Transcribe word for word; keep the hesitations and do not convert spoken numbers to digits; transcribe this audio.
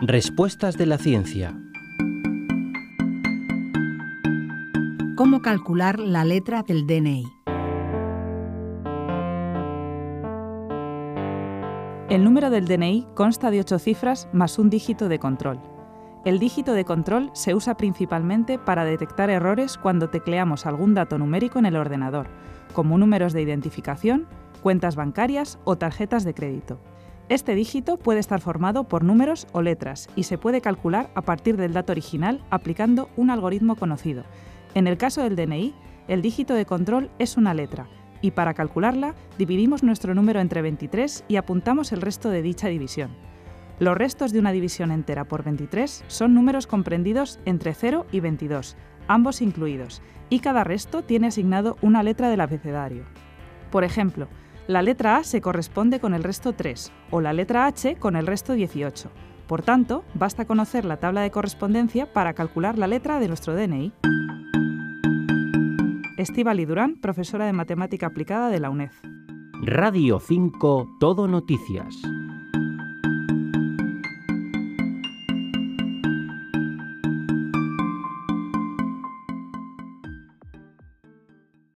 Respuestas de la ciencia. ¿Cómo calcular la letra del D N I? El número del D N I consta de ocho cifras más un dígito de control. El dígito de control se usa principalmente para detectar errores cuando tecleamos algún dato numérico en el ordenador, como números de identificación, cuentas bancarias o tarjetas de crédito. Este dígito puede estar formado por números o letras y se puede calcular a partir del dato original aplicando un algoritmo conocido. En el caso del D N I, el dígito de control es una letra, y para calcularla dividimos nuestro número entre veintitrés y apuntamos el resto de dicha división. Los restos de una división entera por veintitrés son números comprendidos entre cero y veintidós, ambos incluidos, y cada resto tiene asignado una letra del abecedario. Por ejemplo, la letra A se corresponde con el resto tres o la letra H con el resto dieciocho. Por tanto, basta conocer la tabla de correspondencia para calcular la letra de nuestro D N I. Estíbaliz Durán, profesora de Matemática Aplicada de la UNED. Radio cinco, Todo Noticias.